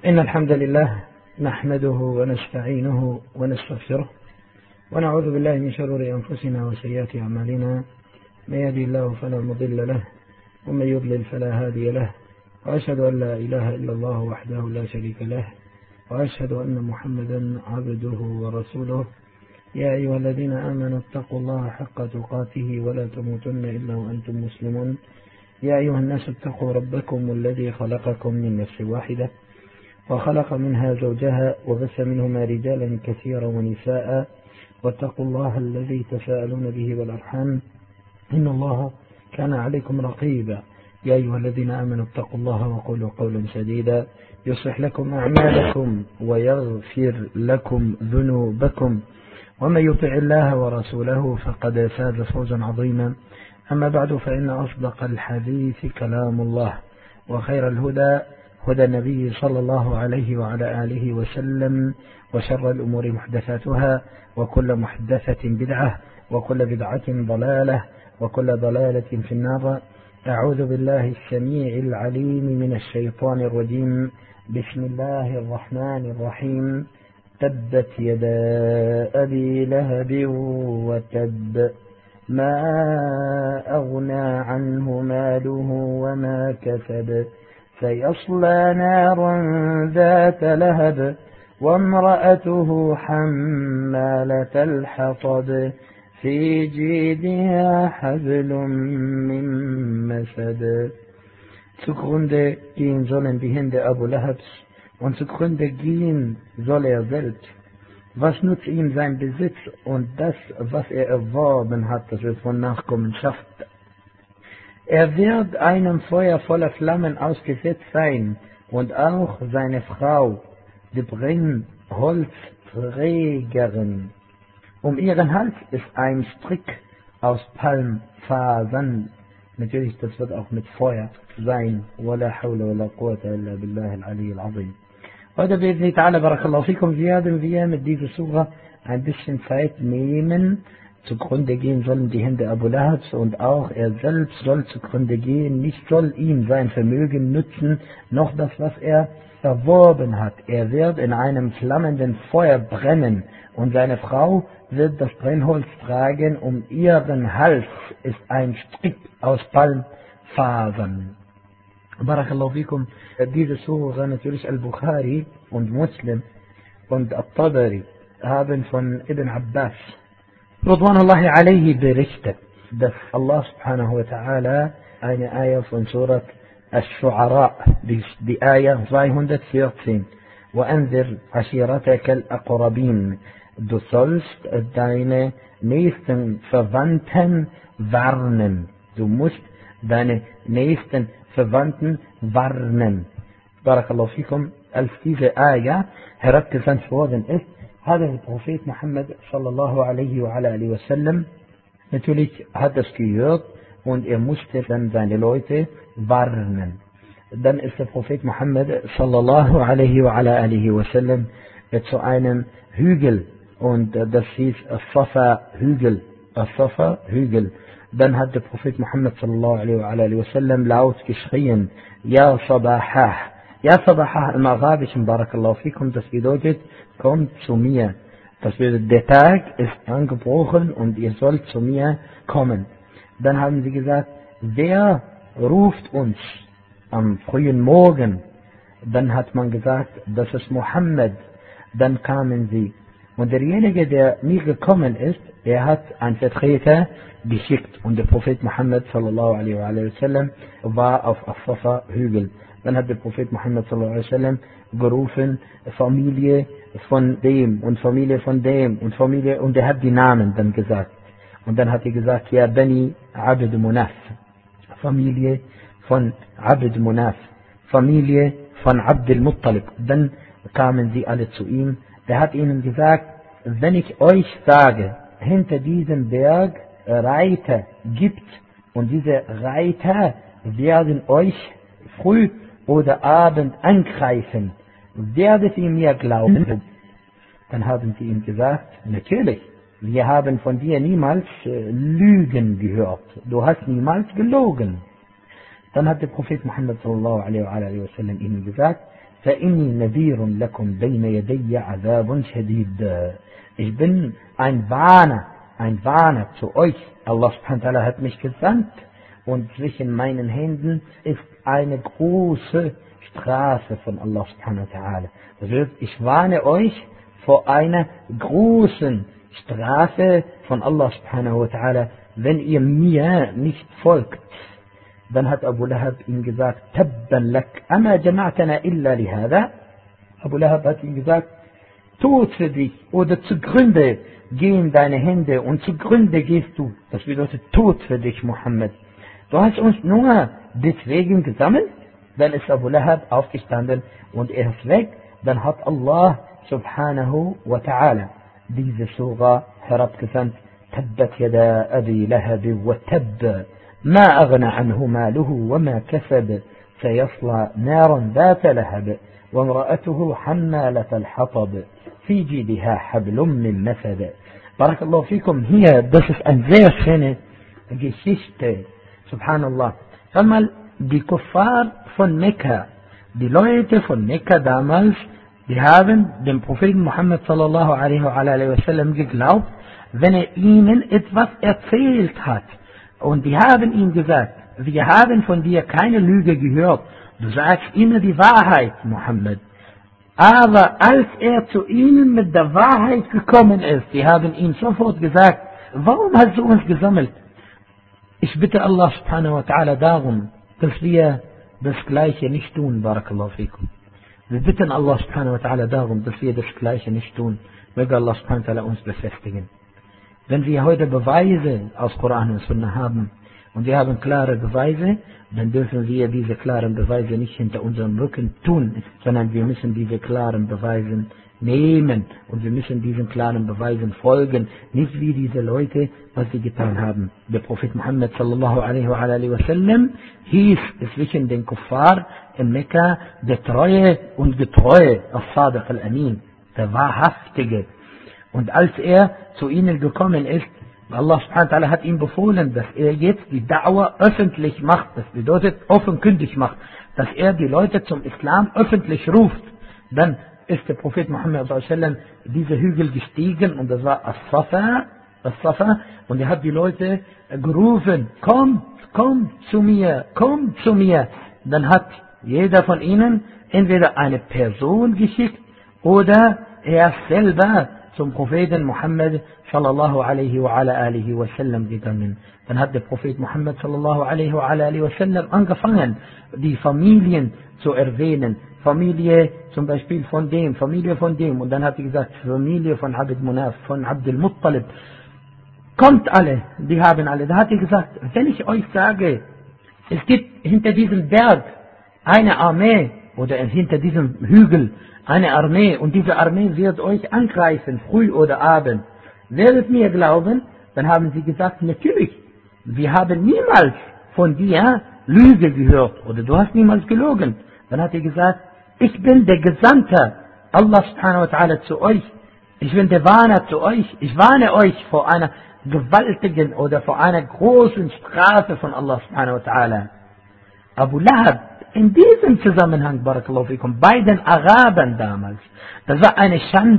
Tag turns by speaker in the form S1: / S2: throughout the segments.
S1: إن الحمد لله نحمده ونستعينه ونستغفره ونعوذ بالله من شرور أنفسنا وسيئات أعمالنا. من يهدي الله فلا مضل له ومن يضلل فلا هادي له، وأشهد أن لا إله إلا الله وحده لا شريك له، وأشهد أن محمدا عبده ورسوله. يا أيها الذين آمنوا اتقوا الله حق تقاته ولا تموتن إلا وأنتم مسلمون. يا أيها الناس اتقوا ربكم الذي خلقكم من نفس واحدة وخلق منها زوجها وبث منهما رجالا كثيرا ونساء، واتقوا الله الذي تساءلون به والأرحام إن الله كان عليكم رقيبا. يا أيها الذين آمنوا اتقوا الله وقولوا قولا سديدا يصلح لكم أعمالكم ويغفر لكم ذنوبكم، ومن يطع الله ورسوله فقد فاز فوزا عظيما. أما بعد، فإن أصدق الحديث كلام الله، وخير الهدى هدى النبي صلى الله عليه وعلى آله وسلم، وشر الأمور محدثاتها، وكل محدثة بدعة، وكل بدعة ضلالة، وكل ضلالة في النار. أعوذ بالله السميع العليم من الشيطان الرجيم. بسم الله الرحمن الرحيم. تبت يدا أبي لهب وتب، ما أغنى عنه ماله وما كسب، سيصلى نارا ذات لهب، وامرأته حمالة الحطب، في جيدها حبل من مسد. Zugrunde gehen sollen die Hände Abu Lahabs, und zugrunde gehen soll er selbst. Was nutzt ihm sein Besitz und das, was er erworben hat, das wird von Nachkommenschaft. Er wird einem Feuer voller Flammen ausgesetzt sein, und auch seine Frau, die Brennholzträgerin. Um ihren Hals ist ein Strick aus Palmfasern. Natürlich, das wird auch mit Feuer sein. Wala hawla wala quwwata illa billahi al-ali al-azim. Heute bitte ta'ala, barakallahu fikum, werden wir mit dieser Sura ein bisschen Zeit nehmen. Zugrunde gehen sollen die Hände Abu Lahabs, und auch er selbst soll zugrunde gehen. Nicht soll ihm sein Vermögen nützen, noch das, was er erworben hat. Er wird in einem flammenden Feuer brennen, und seine Frau wird das Brennholz tragen. Um ihren Hals ist ein Strick aus Palmfasern. Barakallahu fikum. Diese Sura, natürlich Al-Bukhari und Muslim und At-Tabari haben von Ibn Abbas Ridwanullahi alayhi berichtet, dass Allah subhanahu wa ta'ala eine Ayah von Surat Ash-Shu'ara, die Ayah 214, وَأَنذِرْ عَشِيرَتَكَ الْأَقْرَبِينَ, du sollst deine nächsten Verwandten warnen. Du musst deine nächsten Verwandten warnen. Barakallahu fikum. Als diese Ayah herabgesandt worden ist, hatte der Prophet Muhammad sallallahu alaihi wa alihi wasallam natürlich hat das gehört, und er musste dann seine Leute warnen. Dann ist der Prophet Muhammad sallallahu alaihi wa alihi wasallam zu einem Hügel, und das hieß As-Safa-Hügel. As-Safa-Hügel. Dann hat der Prophet Muhammad sallallahu alaihi wa alihi wasallam laut geschrien: Ja Sabahah. Ja Sabahah im Arabischen, barakallahu fikum, das bedeutet, kommt zu mir. Das bedeutet, der Tag ist angebrochen und ihr sollt zu mir kommen. Dann haben sie gesagt: Wer ruft uns am frühen Morgen? Dann hat man gesagt: Das ist Muhammad. Dann kamen sie. Und derjenige, der nie gekommen ist, er hat einen Vertreter geschickt, und der Prophet Muhammad sallallahu alaihi wa sallam war auf As-Safa-Hügel. Dann hat der Prophet Muhammad sallallahu alaihi wa sallam gerufen: Familie von dem und Familie von dem und Familie, und er hat die Namen dann gesagt. Und dann hat er gesagt: Ja Bani Abd Munaf, Familie von Abd Munaf, Familie von Abd al-Muttalib. Dann kamen sie alle zu ihm. Er hat ihnen gesagt: Wenn ich euch sage, hinter diesem Berg Reiter gibt, und diese Reiter werden euch früh oder Abend angreifen, werdet ihr mir glauben? Dann haben sie ihm gesagt: Natürlich, wir haben von dir niemals Lügen gehört. Du hast niemals gelogen. Dann hat der Prophet Muhammad sallallahu alaihi wa sallam ihnen gesagt: فإني نذير لكم بين يدي عذاب شديد. Ich bin ein Warner zu euch. Allah subhanahu wa ta'ala hat mich gesandt und zwischen meinen Händen ist eine große Strafe von Allah subhanahu wa ta'ala. Das heißt, ich warne euch vor einer großen Strafe von Allah subhanahu wa ta'ala, wenn ihr mir nicht folgt. Dann hat Abu Lahab ihm gesagt, Tabban lak, ama jama'tana illa lihada. Abu Lahab hat ihm gesagt, Tod für dich oder zugrunde gehen deine Hände und zugrunde gehst du. Das bedeutet Tod für dich, Muhammad. Du hast uns nur deswegen gesammelt. Dann ist Abu Lahab aufgestanden und er ist weg. Dann hat Allah subhanahu wa ta'ala diese Surah herabgesandt. Tabbat yada abi lahab wa tabb. ما أغنى عنه ماله وما كسب سيصلى نارا ذات لهب وامرأته حمالة الحطب في جيدها حبل من مسد. بارك الله فيكم. Hier, das ist eine sehr schöne Geschichte. Subhanallah. Einmal die Kuffar von Mekka, die Leute von Mekka damals, die haben dem Propheten Muhammad sallallahu alaihi wa sallam geglaubt, wenn er ihnen etwas erzählt hat. Und die haben ihm gesagt, wir haben von dir keine Lüge gehört. Du sagst immer die Wahrheit, Muhammad. Aber als er zu ihnen mit der Wahrheit gekommen ist, die haben ihm sofort gesagt, warum hast du uns gesammelt? Ich bitte Allah subhanahu wa ta'ala darum, dass wir das Gleiche nicht tun, barakallahu fikum. Wir bitten Allah subhanahu wa ta'ala darum, dass wir das Gleiche nicht tun. Möge Allah subhanahu wa ta'ala uns befestigen. Wenn wir heute Beweise aus Koran und Sunna haben und wir haben klare Beweise, dann dürfen wir diese klaren Beweise nicht hinter unserem Rücken tun, sondern wir müssen diese klaren Beweise nehmen und wir müssen diesen klaren Beweisen folgen, nicht wie diese Leute, was sie getan haben. Der Prophet Muhammad sallallahu alaihi wa sallam hieß zwischen den Kuffar in Mekka der Treue und Getreue, As-Sadiq al-Amin, der Wahrhaftige. Und als er zu ihnen gekommen ist, Allah subhanahu wa ta'ala hat ihm befohlen, dass er jetzt die Da'wah öffentlich macht. Das bedeutet offenkundig macht, dass er die Leute zum Islam öffentlich ruft. Dann ist der Prophet Muhammad sallallahu alaihi wa sallam diese Hügel gestiegen und das war As-Safa, und er hat die Leute gerufen, kommt zu mir. Dann hat jeder von ihnen entweder eine Person geschickt oder er selber zum Propheten Muhammad sallallahu alaihi wa alihi wa sallam gegangen. Dann hat der Prophet Muhammad sallallahu alaihi wa alihi wa sallam angefangen, die Familien zu erwähnen. Familie zum Beispiel von dem, Familie von dem. Und dann hat er gesagt, Familie von Abd Munaf, von Abdul Muttalib. Kommt alle, die haben alle. Da hat er gesagt, wenn ich euch sage, es gibt hinter diesem Berg eine Armee oder hinter diesem Hügel eine Armee und diese Armee wird euch angreifen, früh oder abend. Werdet mir glauben? Dann haben sie gesagt, natürlich, wir haben niemals von dir Lüge gehört oder du hast niemals gelogen. Dann hat er gesagt, ich bin der Gesandte Allah subhanahu wa ta'ala zu euch. Ich bin der Warner zu euch. Ich warne euch vor einer gewaltigen oder vor einer großen Strafe von Allah subhanahu wa ta'ala. Abu Lahab, in diesem Zusammenhang, barakallahu fikum, bei den Arabern damals, das war eine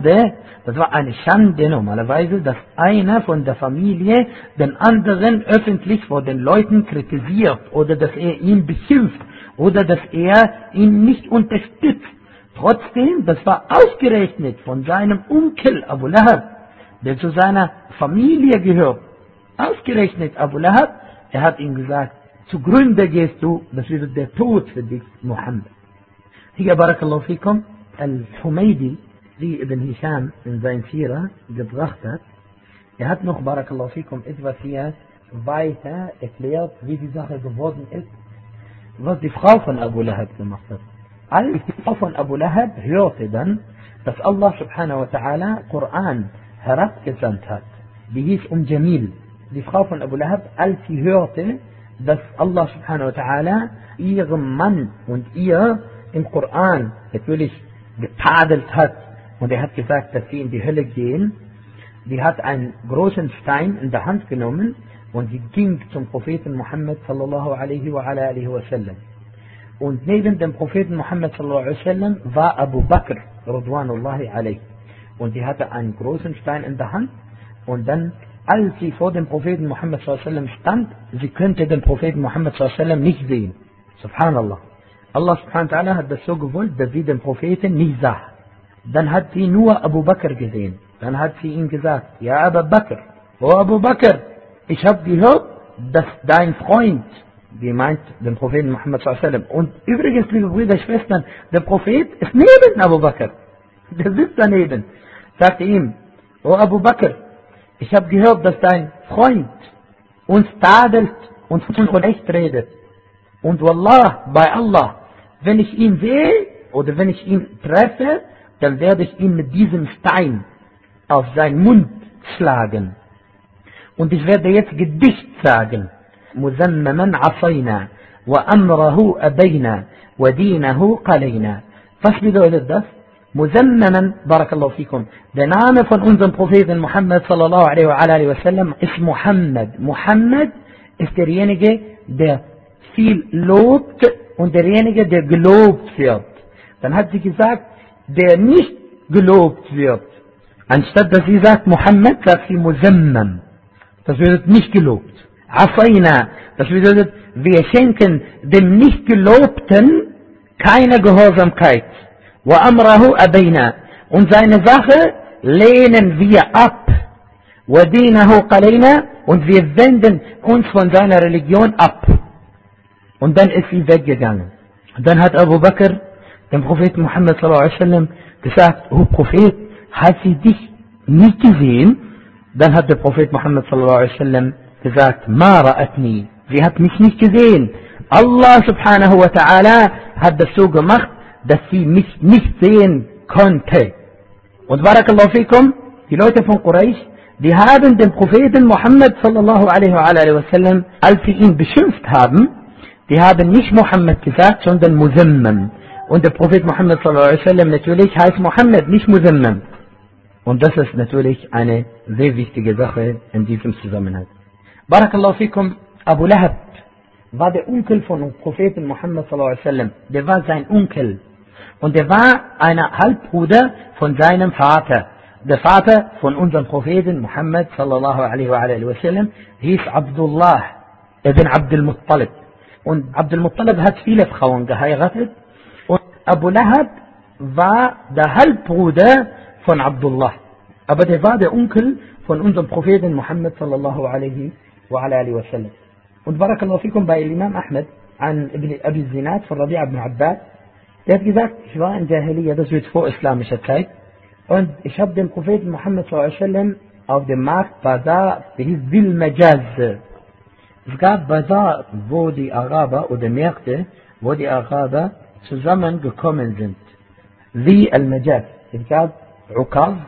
S1: Schande normalerweise, dass einer von der Familie den anderen öffentlich vor den Leuten kritisiert oder dass er ihn beschimpft oder dass er ihn nicht unterstützt. Trotzdem, das war ausgerechnet von seinem Onkel Abu Lahab, der zu seiner Familie gehört. Ausgerechnet Abu Lahab, er hat ihm gesagt, zugrunde gehst du, das wird der Tod für dich, Muhammad. Hier, barakallahu fikum, Al-Humaydi, wie Ibn Hisham in sein Sira gebracht hat, er hat noch, barakallahu fikum, etwas hier weiter erklärt, wie die Sache geworden ist, was die Frau von Abu Lahab gemacht hat. Als die Frau von Abu Lahab hörte dann, dass Allah subhanahu wa ta'ala Koran herabgesandt hat, die hieß Jamil. Die Frau von Abu Lahab, als sie hörte, dass Allah subhanahu wa ta'ala ihrem Mann und ihr im Koran natürlich getadelt hat und er hat gesagt, dass sie in die Hölle gehen, die hat einen großen Stein in der Hand genommen und sie ging zum Propheten Muhammad sallallahu alaihi wa sallam. Und neben dem Propheten Muhammad sallallahu alaihi wasallam war Abu Bakr Ridwanullahi alayh. Und sie hatte einen großen Stein in der Hand. Und dann, als sie vor dem Propheten Muhammad sallallahu alaihi wasallam stand, sie könnte den Propheten Muhammad sallallahu alaihi wasallam nicht sehen. Subhanallah. Allah subhanahu wa ta'ala hat das so gewollt, dass sie den Propheten nicht sah. Dann hat sie nur Abu Bakr gesehen. Dann hat sie ihm gesagt, ja Abu Bakr, oh Abu Bakr, ich habe gehört, dass dein Freund, die meint den Propheten Muhammad sallallahu alaihi wasallam, und übrigens, liebe Brüder, Schwestern, der Prophet ist neben Abu Bakr. Der sitzt daneben. Sagte ihm, oh Abu Bakr, ich habe gehört, dass dein Freund uns tadelt und von Recht redet. Und Wallah, bei Allah, wenn ich ihn sehe oder wenn ich ihn treffe, dann werde ich ihn mit diesem Stein auf seinen Mund schlagen. Und ich werde jetzt Gedicht sagen. Muzammaman asayna, wa amrahu abayna, wa dinahu qalayna. Was bedeutet das? Muzammaman, barakallahu fikum. Der Name von unserem Propheten Muhammad sallallahu alaihi wa sallam ist Muhammad. Muhammad ist derjenige, der viel lobt und derjenige, der gelobt wird. Dann hat sie gesagt, der nicht gelobt wird. Anstatt dass sie sagt Muhammad, sagt sie Muzammam. Das bedeutet nicht gelobt. Asayna, das bedeutet, wir schenken dem nicht Gelobten keine Gehorsamkeit. Wa amrahu abayna. Und seine Sache lehnen wir ab. Wa dinahu qalayna. Und wir wenden uns von seiner Religion ab. Und dann ist sie weggegangen. Und dann hat Abu Bakr dem Propheten Muhammad sallallahu alaihi wasallam gesagt, oh Prophet, hat sie dich nicht gesehen? Dann hat der Prophet Muhammad sallallahu alaihi wasallam gesagt, ma ra'atni, sie hat mich nicht gesehen. Allah subhanahu wa ta'ala hat das so gemacht, dass sie mich nicht sehen konnte. Und barakallahu fikum, die Leute von Quraysh, die haben den Propheten Muhammad sallallahu alaihi wasallam, als sie ihn beschimpft haben, die haben nicht Muhammad gesagt, sondern Muzammam. Und der Prophet Muhammad sallallahu alaihi wasallam natürlich heißt Muhammad, nicht Muzammam. Und das ist natürlich eine sehr wichtige Sache in diesem Zusammenhang. Barakallahu fikum, Abu Lahab war der Onkel von dem Propheten Muhammad sallallahu alaihi wasallam. Der war sein Onkel. Und der war ein Halbbruder von seinem Vater. Der Vater von unserem Propheten Muhammad sallallahu alaihi wasallam hieß Abdullah ibn Abdul Muttalib. Und Abdul Muttalib hat viele Frauen geheiratet. Und Abu Lahab war der Halbbruder von Abdullah. Aber der war der Onkel von unserem Propheten Muhammad sallallahu alaihi wasallam. Und barakallahu fikum, bei Imam Ahmed an Ibn Abi Zinad von Rabi'a ibn Abbas, der hat gesagt, ich war in Jahiliya, das wird vor islamischer Zeit, und ich habe den Propheten Muhammad sallallahu alaihi wasallam auf dem Markt Bazar, der hieß Zil Majaz. Es gab Bazar, wo die Araber, oder Märkte, wo die Araber zusammengekommen sind. Wie Al-Majaz. Es gab Ukaz,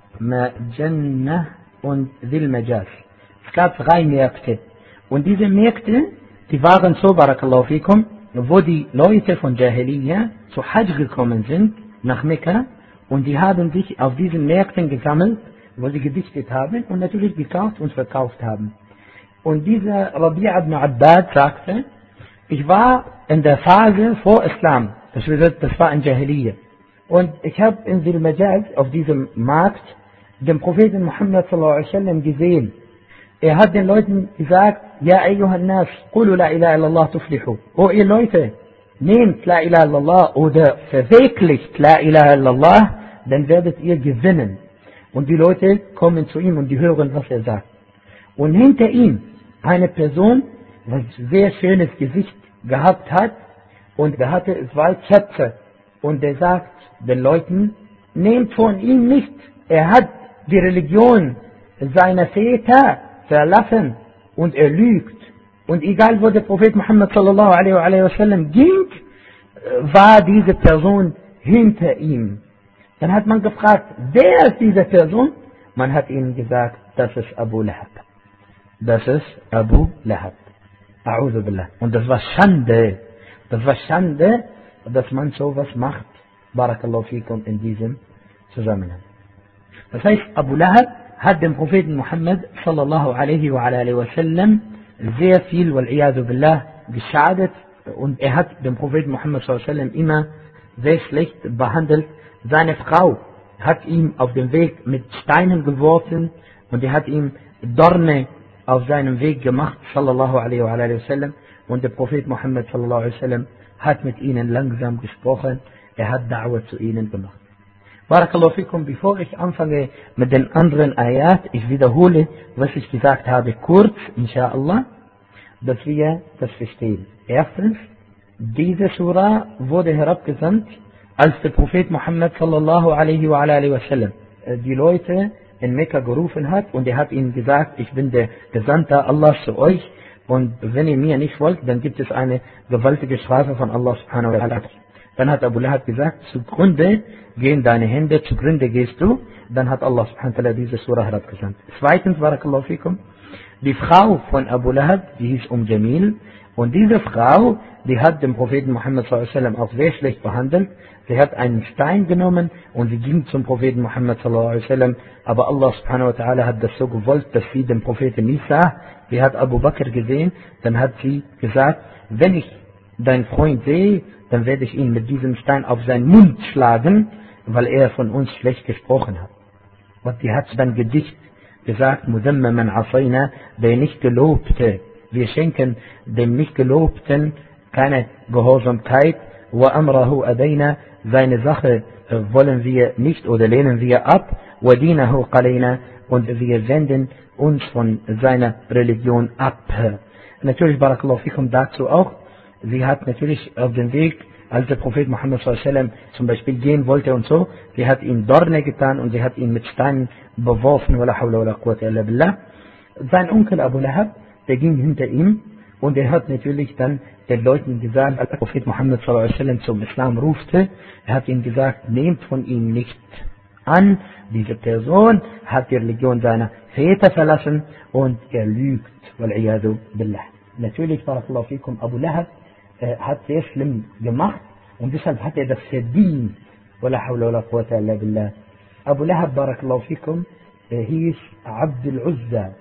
S1: Majannah und Zil Majaz. Es gab 3 Märkte. Und diese Märkte, die waren so, barakallahu fikum, wo die Leute von Jahiliya zu Hajj gekommen sind, nach Mekka, und die haben sich auf diesen Märkten gesammelt, wo sie gedichtet haben und natürlich gekauft und verkauft haben. Und dieser Rabi'a ibn Abbad sagte, ich war in der Phase vor Islam, das bedeutet, das war in Jahiliya. Und ich habe in Zil Majaz, auf diesem Markt, den Propheten Muhammad sallallahu alaihi wasallam gesehen. Er hat den Leuten gesagt, ja ayyuhan nas, qulu la ilaha illallah tuflihu. Oh ihr Leute, nehmt la ilaha illallah oder verwirklicht la ilaha illallah, dann werdet ihr gewinnen. Und die Leute kommen zu ihm und die hören, was er sagt. Und hinter ihm eine Person, was sehr schönes Gesicht gehabt hat, und er hatte 2 Zöpfe. Und er sagt den Leuten, nehmt von ihm nicht, er hat die Religion seiner Väter verlassen und er lügt. Und egal wo der Prophet Muhammad sallallahu alaihi wasallam ging, war diese Person hinter ihm. Dann hat man gefragt, wer ist diese Person? Man hat ihnen gesagt, das ist Abu Lahab. Das ist Abu Lahab. A'udhu billah. Und das war Schande. Das war Schande, dass man sowas macht. Barakallahu fikum in diesem Zusammenhang. Das heißt, Abu Lahab hat dem Propheten Muhammad sallallahu alaihi wasallam sehr viel, wal-iyadu billah, geschadet, Und er hat den Propheten Muhammad s.a.w. immer sehr schlecht behandelt. Seine Frau hat ihm auf dem Weg mit Steinen geworfen und er hat ihm Dorne auf seinem Weg gemacht, sallallahu alaihi wa sallam. Und der Prophet Muhammad sallallahu alaihi wa sallam hat mit ihnen langsam gesprochen. Er hat Da'wah zu ihnen gemacht. Barakallahu fikum, bevor ich anfange mit den anderen Ayat, ich wiederhole, was ich gesagt habe, kurz, inshallah, dass wir das verstehen. Erstens, diese Surah wurde herabgesandt, als der Prophet Muhammad sallallahu alaihi wa sallam die Leute in Mekka gerufen hat und er hat ihnen gesagt, ich bin der Gesandte Allahs zu euch und wenn ihr mir nicht wollt, dann gibt es eine gewaltige Strafe von Allah subhanahu wa ta'ala. Dann hat Abu Lahab gesagt, zugrunde gehen deine Hände, zugrunde gehst du. Dann hat Allah subhanahu wa ta'ala diese Surah herabgesandt. Zweitens, barakallahu fikum, die Frau von Abu Lahab, die hieß Jamil, und diese Frau, die hat den Propheten Muhammad sallallahu alaihi wasallam auch sehr schlecht behandelt. Sie hat einen Stein genommen und sie ging zum Propheten Muhammad sallallahu alaihi wasallam, aber Allah subhanahu wa ta'ala hat das so gewollt, dass sie den Propheten nicht sah. Sie hat Abu Bakr gesehen, dann hat sie gesagt, wenn ich deinen Freund sehe, dann werde ich ihn mit diesem Stein auf seinen Mund schlagen, weil er von uns schlecht gesprochen hat. Und die hat dann Gedicht gesagt, Mudammaman Asayna, der nicht Gelobte. Wir schenken dem nicht Gelobten keine Gehorsamkeit. Wa amrahu adayna, seine Sache wollen wir nicht oder lehnen wir ab. Wa dinahu qalayna, und wir wenden uns von seiner Religion ab. Natürlich, barakallahu fikum, dazu auch. Sie hat natürlich auf dem Weg, als der Prophet Muhammad sallallahu alaihi wasallam zum Beispiel gehen wollte und so, sie hat ihm Dorne getan und sie hat ihn mit Steinen beworfen. Wala hawla wala quwwata illa billah. Sein Onkel Abu Lahab, der ging hinter ihm und er hat natürlich dann den Leuten gesagt, als der Prophet Muhammad sallallahu alaihi wasallam zum Islam rufte, er hat ihnen gesagt, nehmt von ihm nicht an, diese Person hat die Religion seiner Väter verlassen und er lügt. Wal-iyadu billah. Natürlich, barakallahu fikum, Abu Lahab hat sehr schlimm gemacht und deshalb hat er das verdient. Wala hawla wala quwwata illa billah. Abu Lahab, barakallahu fikum, hieß Abd al-Uzza.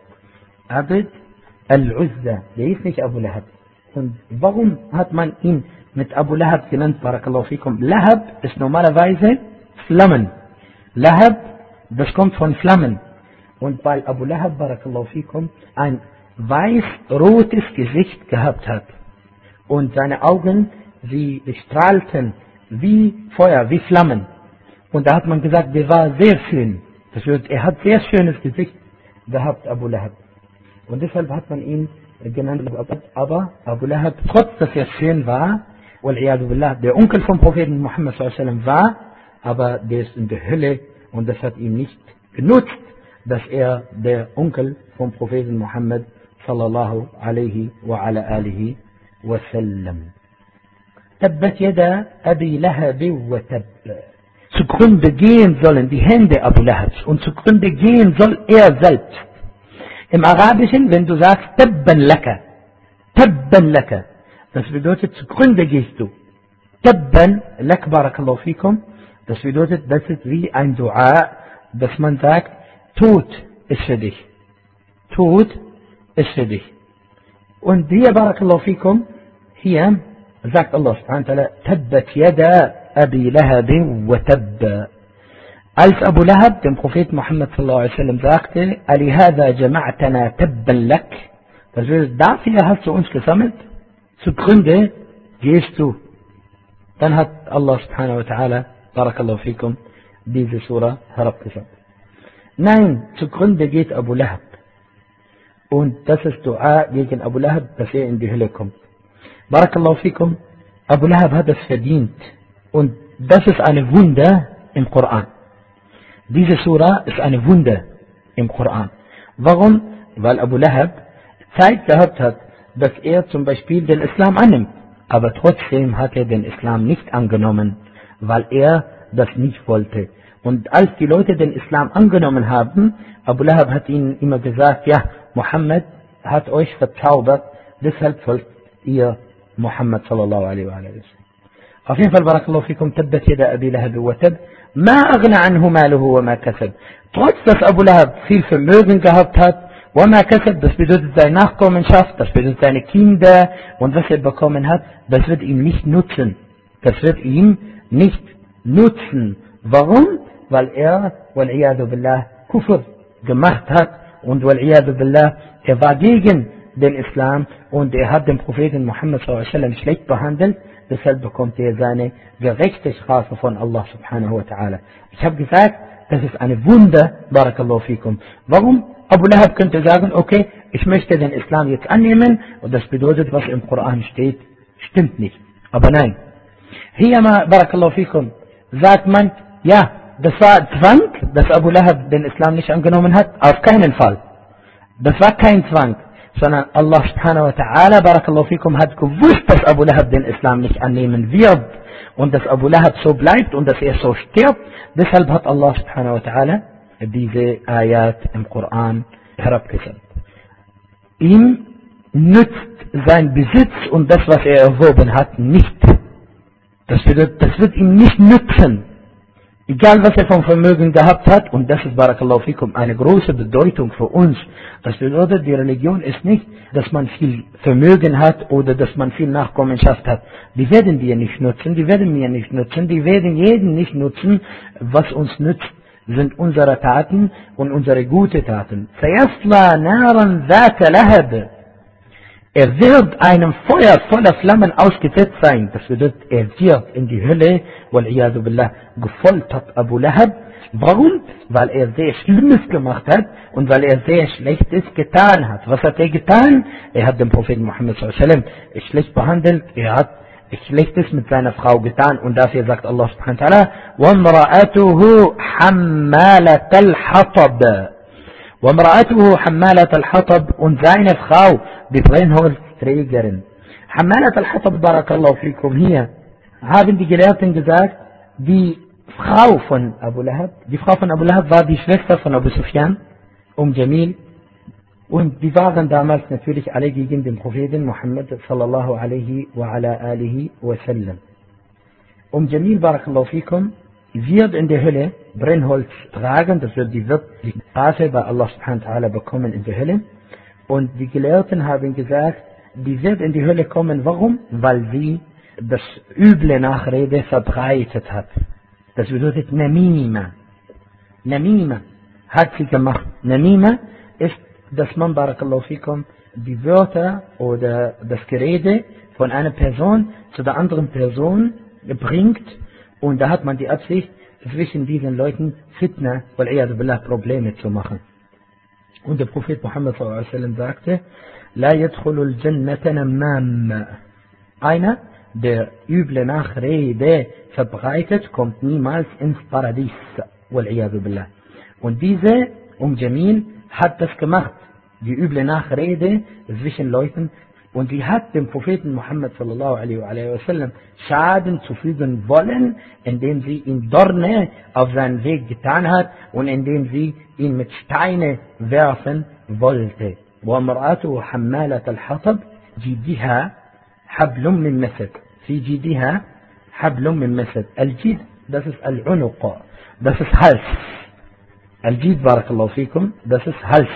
S1: Abd al-Uzza. Der hieß nicht Abu Lahab. Und warum hat man ihn mit Abu Lahab genannt, barakallahu fikum? Lahab ist normalerweise Flammen. Lahab, das kommt von Flammen. Und weil Abu Lahab, barakallahu fikum, ein weiß-rotes Gesicht gehabt hat und seine Augen, sie strahlten wie Feuer, wie Flammen. Und da hat man gesagt, der war sehr schön. Das heißt, er hat sehr schönes Gesicht gehabt, Abu Lahab. Und deshalb hat man ihn genannt, aber Abu Lahab, trotz dass er schön war, wal-iyadu billah, der Onkel vom Propheten Muhammad sallallahu alaihi wasallam war, aber der ist in der Hölle und das hat ihm nicht genutzt, dass er der Onkel vom Propheten Muhammad sallallahu alaihi wa ala alihi wa sallam. Tabbat yada Abi Lahab wa Tabb. Zugrunde gehen sollen die Hände Abu Lahabs und zugrunde gehen soll er selbst. Im Arabischen, wenn du sagst Tabban laka, das bedeutet zugrunde gehst du. Tabban lak, barakallahu fikum, das bedeutet, das ist wie ein Dua, dass man sagt, Tod ist für dich. Tod ist für dich. Und hier, barakallahu fikum, hier sagt Allah subhanahu wa ta'ala, Tabbat yada Abi Lahab wa Tabb. Als Abu Lahab dem Propheten Muhammad sallallahu alaihi wasallam sagte, Alihada jama'tana tabban lak, das heißt, dafür hast du uns gesammelt, zugrunde gehst du. Dann hat Allah subhanahu wa ta'ala, barakallahu fikum, diese Surah herabgesandt. Nein, zugrunde geht Abu Lahab. Und das ist Dua gegen Abu Lahab, dass er in die Hölle kommt. Barakallahu fikum, Abu Lahab hat es verdient. Und das ist eine Wunder im Koran. Diese Surah ist eine Wunder im Koran. Warum? Weil Abu Lahab Zeit gehabt hat, dass er zum Beispiel den Islam annimmt. Aber trotzdem hat er den Islam nicht angenommen, weil er das nicht wollte. Und als die Leute den Islam angenommen haben, Abu Lahab hat ihnen immer gesagt, ja, Muhammad hat euch verzaubert, deshalb folgt ihr Muhammad sallallahu alaihi wa sallam. Auf jeden Fall, barakallahu fikum, tabbat yada Abi Lahab wa Tabb, ma aghna anhu maluhu wa ma kasab. Trotz dass Abu Lahab viel Vermögen gehabt hat Wama kasab, das bedeutet seine Nachkommenschaft, das bedeutet seine Kinder und was er bekommen hat, das wird ihm nicht nutzen. Das wird ihm nicht nutzen. Warum? Weil er, wal-iyadu billah, Kufr gemacht hat und wal-iyadu billah, er war gegen den Islam und er hat den Propheten Muhammad s.a.w. schlecht behandelt, deshalb bekommt er seine gerechte Strafe von Allah subhanahu wa ta'ala. Ich habe gesagt, das ist eine Wunder, barakallahu fikum. Warum? Abu Lahab könnte sagen, okay, ich möchte den Islam jetzt annehmen und das bedeutet, was im Koran steht, stimmt nicht. Aber nein. Hier mal, barakallahu fikum, sagt man, ja, das war Zwang, dass Abu Lahab den Islam nicht angenommen hat? Auf keinen Fall. Das war kein Zwang, sondern Allah subhanahu wa ta'ala, barakallahu fikum, hat gewusst, dass Abu Lahab den Islam nicht annehmen wird und dass Abu Lahab so bleibt und dass er so stirbt. Deshalb hat Allah subhanahu wa ta'ala diese Ayat im Koran herabgesandt. Ihm nützt sein Besitz und das, was er erworben hat, nicht. Das wird ihm nicht nützen. Egal was er vom Vermögen gehabt hat, und das ist, barakallahu fikum, eine große Bedeutung für uns. Das bedeutet, die Religion ist nicht, dass man viel Vermögen hat oder dass man viel Nachkommenschaft hat. Die werden wir nicht nutzen, die werden mir nicht nutzen, die werden jeden nicht nutzen. Was uns nützt, sind unsere Taten und unsere gute Taten. Sayasla naran zata lahab. Er wird einem Feuer voller Flammen ausgesetzt sein. Das bedeutet, er wird in die Hölle, wal-iyadu billah, gefoltert Abu Lahab. Warum? Weil er sehr Schlimmes gemacht hat und weil er sehr Schlechtes getan hat. Was hat er getan? Er hat den Propheten Muhammad s.a.w. schlecht behandelt, er hat Schlechtes mit seiner Frau getan und dafür sagt Allah subhanahu wa ta'ala, وَامْرَأَتُهُ حَمَّالَةَ الْحَطَبِ وَامْرَأَتُهُ حَمَّالَةَ الْحَطَبِ und seine Frau, die Brennholzträgerin. حَمَّالَةَ الْحَطَبِ, barakallahu fikum, hier haben die Gelehrten gesagt, die Frau von Abu Lahab war die Schwester von Abu Sufyan, Jamil, und die waren damals natürlich alle gegen den Propheten Muhammad sallallahu alaihi wa ala alihi wa sallam. Jamil, barakallahu fikum, wird in der Hölle Brennholz tragen, das wird die Strafe bei Allah subhanahu wa ta'ala bekommen in der Hölle. Und die Gelehrten haben gesagt, die wird in die Hölle kommen, warum? Weil sie das üble Nachrede verbreitet hat. Das bedeutet Namima. Namima hat sie gemacht. Namima ist, dass man, barakallahu fikum, die Wörter oder das Gerede von einer Person zu der anderen Person bringt. Und da hat man die Absicht, zwischen diesen Leuten Fitna, wal-iyadu billah, Probleme zu machen. Und der Prophet Muhammad s.a.w. sagte, La yadkhulul jannata namam. Einer, der üble Nachrede verbreitet, kommt niemals ins Paradies, wal-iyadu billah. Und diese, Jamil, hat das gemacht, die üble Nachrede zwischen Leuten, und die hat dem Propheten Muhammad sallallahu alaihi wa sallam Schaden zufügen wollen, indem sie ihm Dorne auf seinen Weg getan hat und indem sie ihn mit Steine werfen wollte. وَامْرَأَتُهُ حَمَّالَةَ الْحَطَبِ جِيدِهَا حَبْلٌ مِّن مَسَدٍ. في جيدها حبل من مسد. الجيد, das ist Al-Unuq, das ist Hals. Al-Jid, barakallahu fikum, das ist Hals.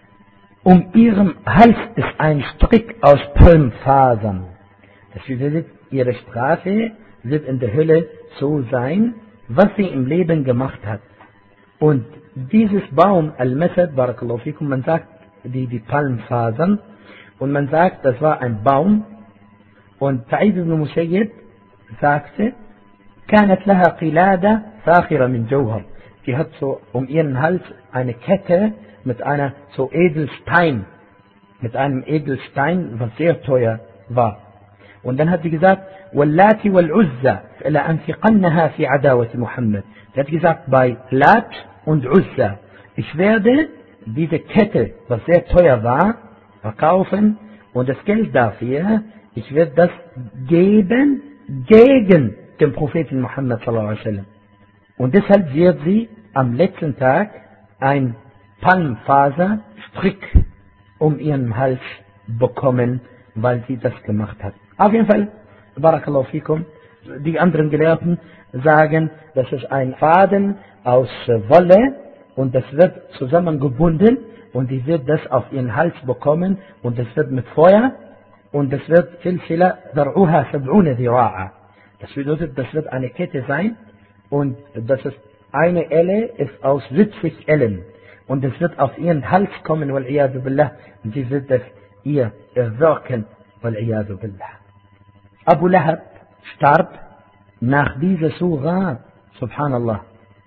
S1: Ihrem Hals ist ein Strick aus Palmfasern. Das bedeutet, ihre Strafe wird in der Hölle so sein, was sie im Leben gemacht hat. Und dieses Baum, Al-Masad, barakallahu fikum, man sagt die Palmfasern, und man sagt, das war ein Baum, und Sa'id ibn Musayyib sagte, كانت لها قلادة فاخرة من جوهر. Die hat so ihren Hals eine Kette mit einer so Edelstein, mit einem Edelstein, was sehr teuer war. Und dann hat sie gesagt, واللات والعزى لأنفقنها في عداوة محمد. Sie hat gesagt, bei Lat und Uzza, ich werde diese Kette, was sehr teuer war, verkaufen und das Geld dafür, ich werde das geben gegen den Propheten Muhammad sallallahu alaihi wasallam. Und deshalb wird sie am letzten Tag ein Palmfaserstrick ihren Hals bekommen, weil sie das gemacht hat. Auf jeden Fall, barakallahu fikum, die anderen Gelehrten sagen, das ist ein Faden aus Wolle und das wird zusammengebunden und die wird das auf ihren Hals bekommen und das wird mit Feuer und das wird Silsila Dar'uha Sab'una Dira'a. Das bedeutet, das wird eine Kette sein und das ist eine Elle ist aus 70 Ellen und es wird auf ihren Hals kommen, wal-iyadu billah, und sie wird das ihr erwirken, wal-iyadu billah. Abu Lahab starb nach dieser Surah, subhanallah,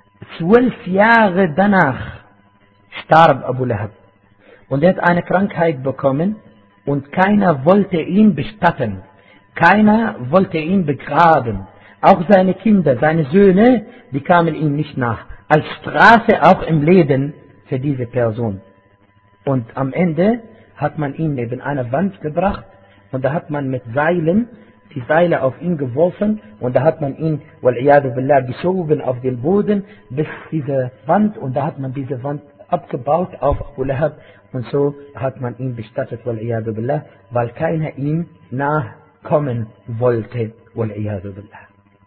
S1: 12 Jahre danach starb Abu Lahab. Und er hat eine Krankheit bekommen und keiner wollte ihn bestatten. Keiner wollte ihn begraben. Auch seine Kinder, seine Söhne, die kamen ihm nicht nach. Als Strafe auch im Leben für diese Person. Und am Ende hat man ihn neben einer Wand gebracht und da hat man mit Seilen die Seile auf ihn geworfen und da hat man ihn, wal-iyadu billah, geschoben auf den Boden bis diese Wand und da hat man diese Wand abgebaut auf Abu Lahab und so hat man ihn bestattet, wal-iyadu billah, weil keiner ihm nachkommen wollte, wal-iyadu billah.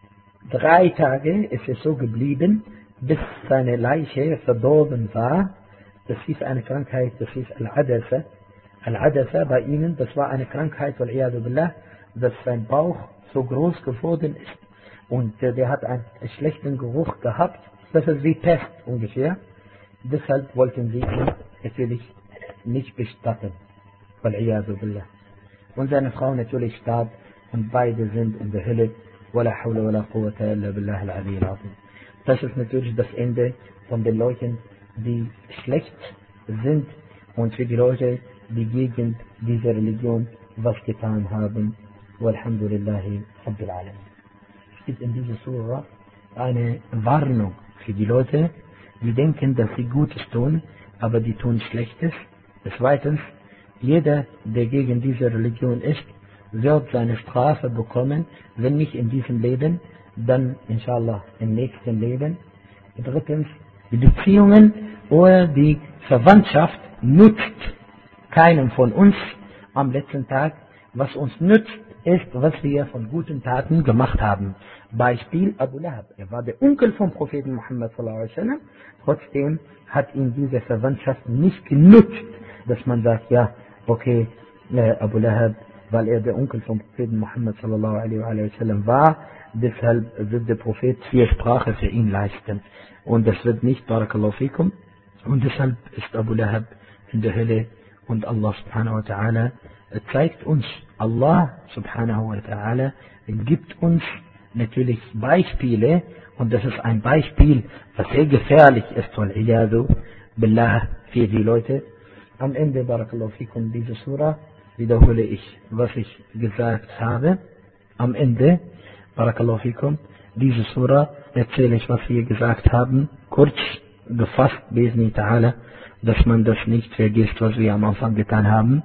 S1: 3 Tage ist es so geblieben, bis seine Leiche verdorben war. Das hieß eine Krankheit, das hieß Al-Adasa. Al-Adasa bei ihnen, das war eine Krankheit, wal-iyadu billah, dass sein Bauch so groß geworden ist und der hat einen schlechten Geruch gehabt. Das ist wie Pest ungefähr. Deshalb wollten sie ihn natürlich nicht bestatten. Wal-iyadu billah. Und seine Frau natürlich starb und beide sind in der Hölle. Wala hawla wala quwwata illa billah al-ali al-azim. Das ist natürlich das Ende von den Leuten, die schlecht sind und für die Leute, die gegen diese Religion was getan haben. Walhamdulillahi Rabbil Alamin. Es gibt in dieser Surah eine Warnung für die Leute, die denken, dass sie Gutes tun, aber die tun Schlechtes. Zweitens, jeder, der gegen diese Religion ist, wird seine Strafe bekommen, wenn nicht in diesem Leben, dann inshallah im nächsten Leben. Drittens, die Beziehungen oder die Verwandtschaft nutzt keinem von uns am letzten Tag. Was uns nützt, ist, was wir von guten Taten gemacht haben. Beispiel Abu Lahab. Er war der Onkel vom Propheten Muhammad sallallahu alaihi wasallam. Trotzdem hat ihn diese Verwandtschaft nicht genutzt, dass man sagt, ja, okay, Abu Lahab, weil er der Onkel vom Propheten Muhammad sallallahu alaihi wasallam war, deshalb wird der Prophet 4 Sprache für ihn leisten. Und das wird nicht, barakallahu fikum. Und deshalb ist Abu Lahab in der Hölle und Allah subhanahu wa ta'ala zeigt uns, Allah subhanahu wa ta'ala gibt uns natürlich Beispiele und das ist ein Beispiel, was sehr gefährlich ist, wal-iyadu billah, für die Leute. Am Ende, barakallahu fikum, diese Surah wiederhole ich, was ich gesagt habe. Am Ende, barakallahu fikum, diese Surah erzähle ich, was wir gesagt haben, kurz gefasst, bi'idhni ta'ala, dass man das nicht vergisst, was wir am Anfang getan haben.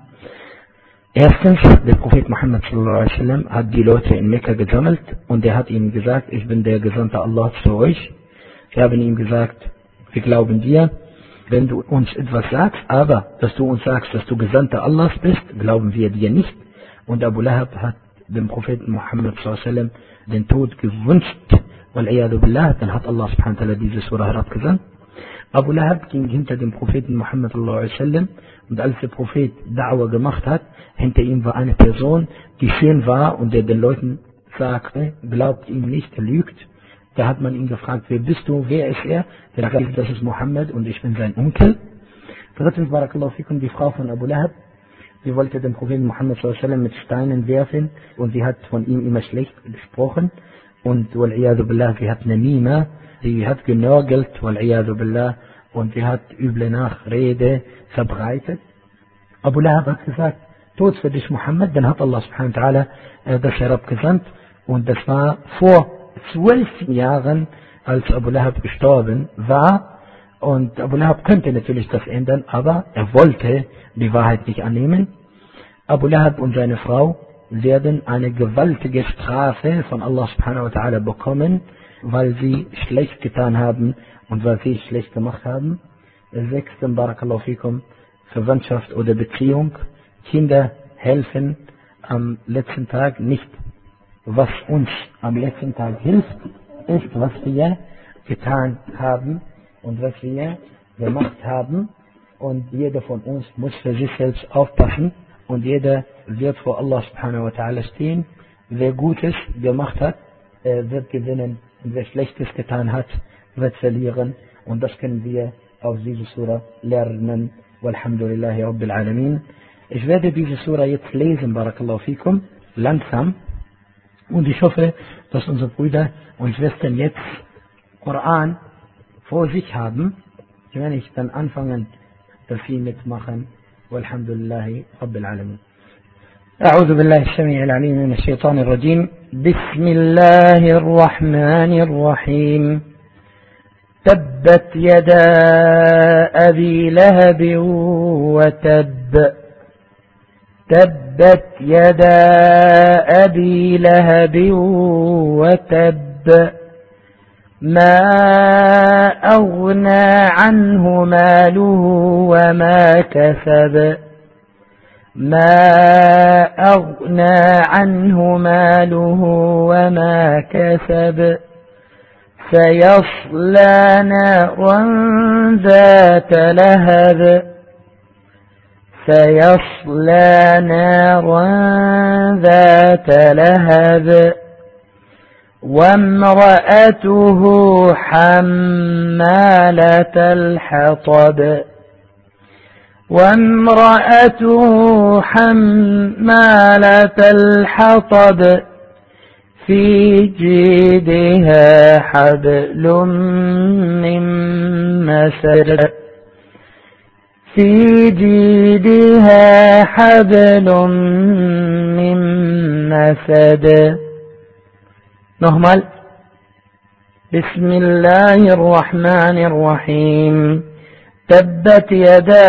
S1: Erstens, der Prophet Muhammad sallallahu alaihi wasallam hat die Leute in Mekka gesammelt und er hat ihnen gesagt, ich bin der Gesandte Allah zu euch. Sie haben ihm gesagt, wir glauben dir, wenn du uns etwas sagst, aber dass du uns sagst, dass du Gesandter Allahs bist, glauben wir dir nicht. Und Abu Lahab hat dem Propheten Muhammad sallallahu alaihi wasallam den Tod gewünscht. Wal-iyadu billah, dann hat Allah subhanahu wa ta'ala diese Surah herabgesandt. Abu Lahab ging hinter dem Propheten Muhammad sallallahu alaihi wasallam und als der Prophet Da'wah gemacht hat, hinter ihm war eine Person, die schön war und der den Leuten sagte, glaubt ihm nicht, er lügt. Da hat man ihn gefragt, wer bist du, wer ist er? Der sagt, das ist Muhammad und ich bin sein Onkel. Drittens, barakallahu fikum, die Frau von Abu Lahab, sie wollte den Propheten Muhammad sallallahu alaihi wasallam mit Steinen werfen und sie hat von ihm immer schlecht gesprochen und wal-iyadu billah, sie hat Namima, sie hat genörgelt, wal-iyadu billah, und sie hat üble Nachrede verbreitet. Abu Lahab hat gesagt, Tod für dich Muhammad, dann hat Allah subhanahu wa ta'ala das herabgesandt und das war vor 12 Jahren, als Abu Lahab gestorben war und Abu Lahab könnte natürlich das ändern, aber er wollte die Wahrheit nicht annehmen. Abu Lahab und seine Frau werden eine gewaltige Strafe von Allah subhanahu wa ta'ala bekommen, weil sie schlecht getan haben und weil sie schlecht gemacht haben. Sechstens, barakallahu fikum, Verwandtschaft oder Beziehung. Kinder helfen am letzten Tag nicht. Was uns am letzten Tag hilft, ist, was wir getan haben und was wir gemacht haben. und jeder von uns muss für sich selbst aufpassen und jeder wird vor Allah subhanahu wa ta'ala stehen. Wer Gutes gemacht hat, wird gewinnen und wer Schlechtes getan hat, wird verlieren. Und das können wir aus dieser Sura lernen. Walhamdulillahi Rabbil Alamin. Ich werde diese Sura jetzt lesen, Barakallahu fikum, langsam. Und ich hoffe, dass unsere Brüder und Schwestern jetzt Koran vor sich haben. Wenn ich dann anfangen, dass sie mitmachen. Walhamdulillahi Rabbil Alamin. أعوذ بالله السميع العليم من الشيطان الرجيم. بسم الله الرحمن الرحيم. تبت يدا أبي لهب وتب. تبت يدا أبي لهب وتب. ما أغنى عنه ماله وما كسب. ما أغنى عنه ماله وما كسب. سيصلى نارا ذات لهب. سيصلى نارا ذات لهب. وامرأته حمالة الحطب. وامرأته حمالة الحطب في جيدها حبل من مسد. في جيدها حبل من مسد. نهمل. بسم الله الرحمن الرحيم. تبت يدا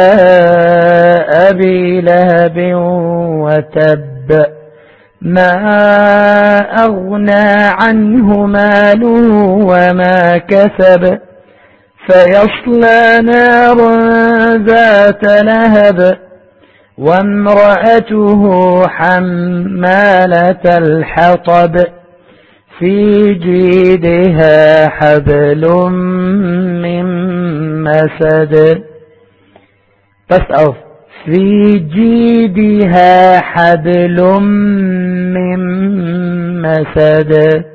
S1: أبي لهب وتب. ما أغنى عنه ماله وما كسب. سيصلى نارا ذات لهب. وامرأته حمالة الحطب في جيدها حبل من مسد. بس أوف. في جيدها حبل من مسد.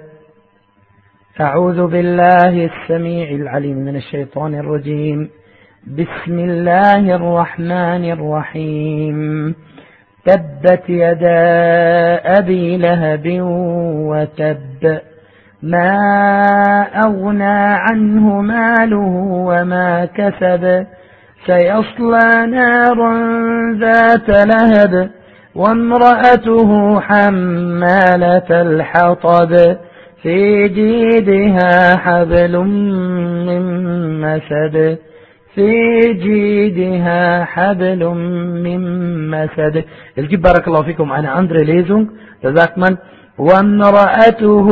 S1: أعوذ بالله السميع العليم من الشيطان الرجيم. بسم الله الرحمن الرحيم. تبت يدا أبي لهب وتب. ما أغنى عنه ماله وما كسب. سيصلى نارا ذات لهب. وامرأته حمالة الحطب في جيدها حبل من مسد. في جيدها حبل من مسد. الجيب بارك الله فيكم. أنا أندري ليزونغ تذاكمن. وامرأته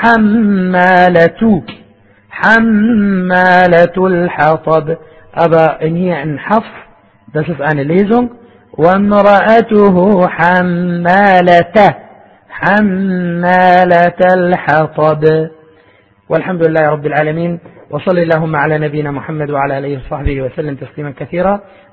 S1: حمالة الحطب. أبا إني أن حفظ. Das ist eine Lesung. وامرأته حمالة الحطب. والحمد لله رب العالمين. وصل اللهم على نبينا محمد وعلى آله وصحبه وسلم تسليما كثيرا.